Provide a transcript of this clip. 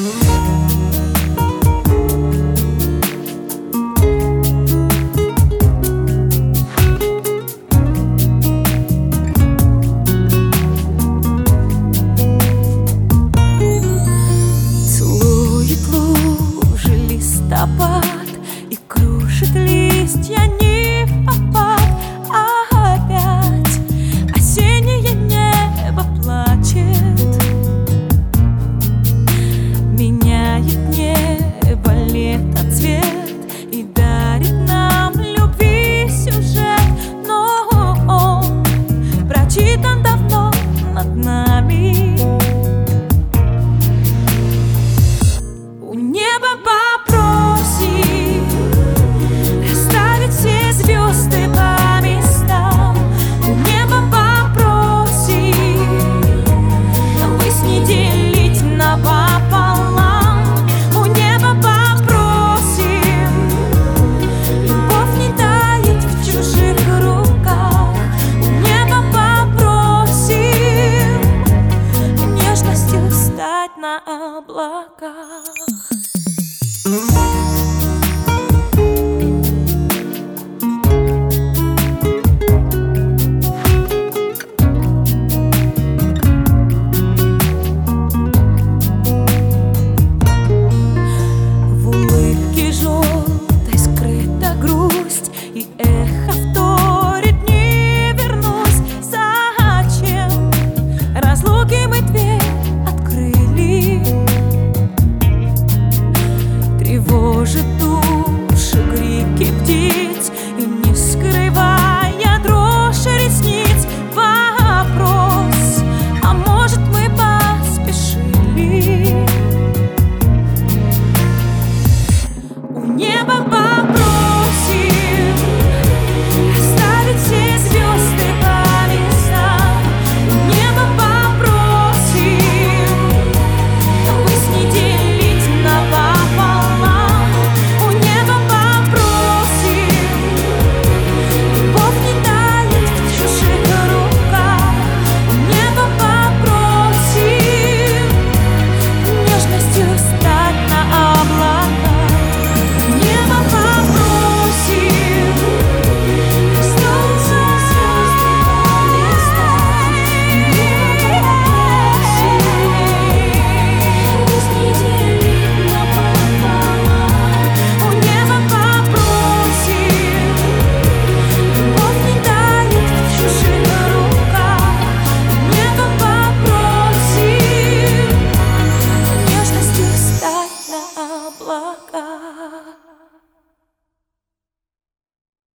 И крушит листья не в попад, а опять осеннее небо плачет. Меняет небо летоцвет и дарит нам любви сюжет, но он прочитан давно над нами. У неба на облаках. В улыбке желтой скрыта грусть, и эхо вторит: не вернусь. Зачем разлуки мы дверь открыли? Тревожит души крики птиц, и не скрывая дрожь ресниц, вопрос: а может, мы поспешили? У неба попросим расставить все звезды по местам. У неба попросим пусть не делить напополам. У неба попросим любовь не тает в чужих руках. У неба попросим нежностью стать на облаках. У неба попросим снова звезды по местам. Пусть не делить напополам. У неба попросим любовь не тает в чужих руках. У неба попросим нежностью стать на облаках.